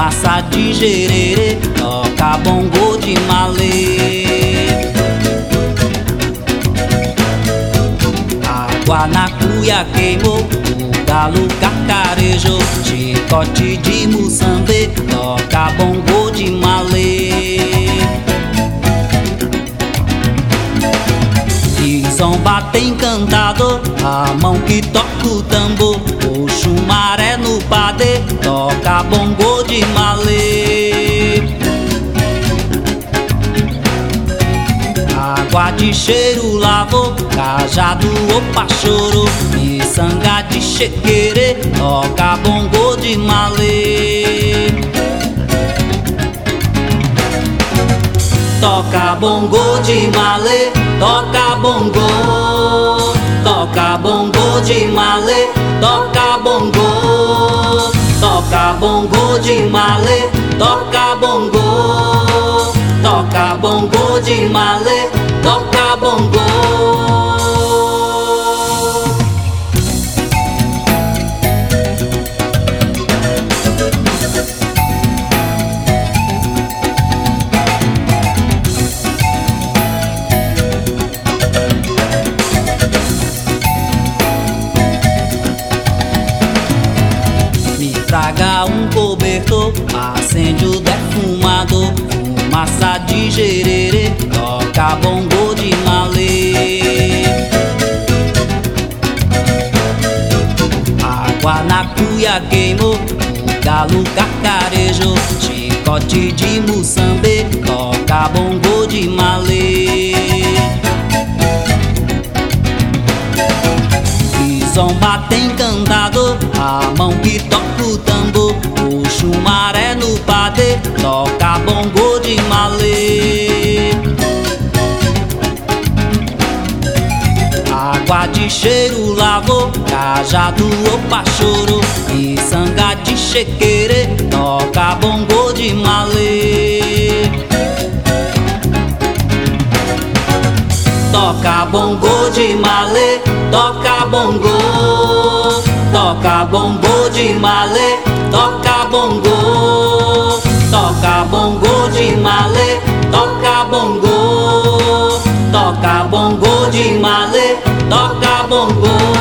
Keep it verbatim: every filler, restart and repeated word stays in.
fumaça de gererê, toca bongo de malê. Água na cuia queimou, o galo cacarejou, chicote de Moçambique, toca bongo de malê. E zomba tem encantador, a mão que toca o tambor, o chumaré no padê, toca bongo de malê. Água de cheiro lavou, cajado opa chorou, miçanga de chequerê, toca bongo de malê. Toca bongo de malê, toca bongo, toca bongo de malê, toca bongo, toca bongo de malê, toca bongo, toca bongo de malê, toca bongo. Traga um cobertor, acende o defumador, fumaça de gererê, toca bongo de malê. Água na cuia queimou, o galo cacarejou, chicote de Moçambique, toca bongo de malê. Zomba tem encantador, a mão que toca o tambor, o chumaré no padê, toca bongo de malê. Água de cheiro lavou, cajado opa chorou, miçanga de chequerê, toca bongo de malê. Toca bongo de malê, toca bongo, toca bongo de malê, toca bongo, toca bongo de malê, toca bongo, toca bongo de malê, toca bongo.